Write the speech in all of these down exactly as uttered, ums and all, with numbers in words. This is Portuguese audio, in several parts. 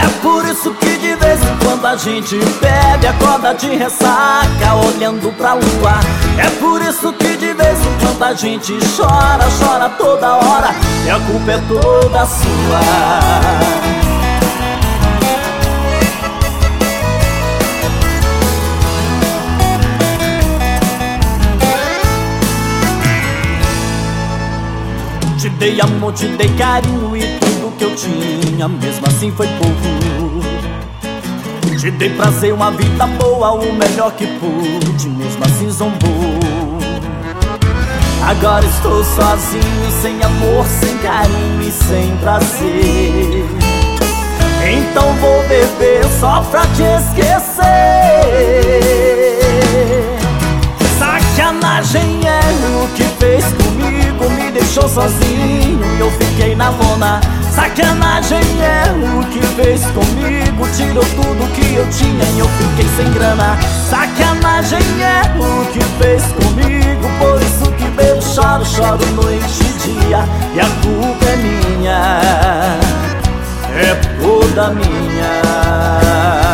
por isso que de vez em quando a gente bebe, acorda de ressaca olhando pra lua. É por isso que de vez em quando a gente chora, chora toda hora, e a culpa é toda sua. Te dei amor, te dei carinho e tudo que eu tinha, mesmo assim foi pouco. Te dei prazer, uma vida boa, o melhor que pude, mesmo assim zombou. Agora estou sozinho, sem amor, sem carinho e sem prazer. Então vou beber só pra te esquecer. Sacanagem é o que fez comigo, me deixou sozinho e eu fiquei na lona. Sacanagem é o que fez comigo, tirou tudo que eu tinha e eu fiquei sem grana. Sacanagem é o que fez comigo, por isso que bebo, choro, choro noite e dia, e a culpa é minha, é toda minha.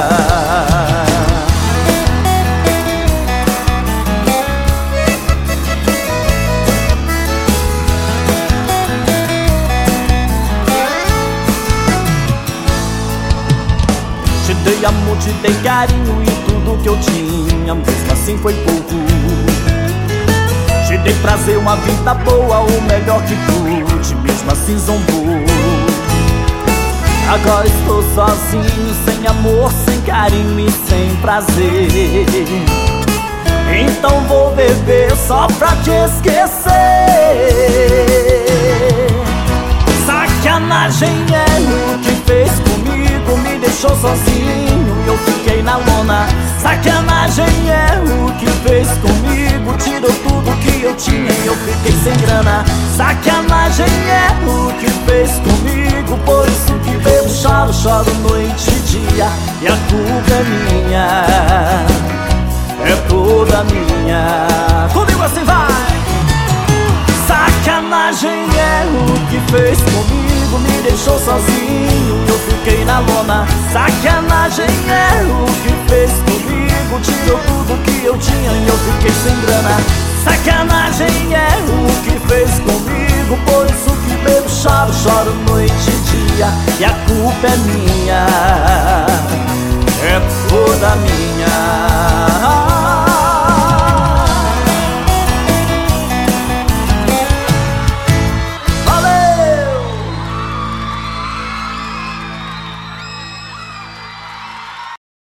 Te dei amor, te dei carinho e tudo que eu tinha, mesmo assim foi pouco. Te dei prazer, uma vida boa, o melhor que pude, mesmo assim zombou. Agora estou sozinho, sem amor, sem carinho e sem prazer. Então vou beber só pra te esquecer. Sacanagem é o que fez comigo, me deixou sozinho e eu fiquei na lona. Sacanagem é o que fez comigo, tirou tudo que eu tinha e eu fiquei sem grana. Sacanagem é o que fez comigo, por isso que bebo, choro, choro noite e dia, e a culpa é minha, é toda minha. Comigo assim vai! Sacanagem é o que fez comigo, me deixou sozinho e eu fiquei na lona. Sacanagem é o que fez comigo, tirou tudo que eu tinha e eu fiquei sem grana. Sacanagem é o que fez comigo, por isso que bebo, choro, choro noite e dia, e a culpa é minha, é toda minha.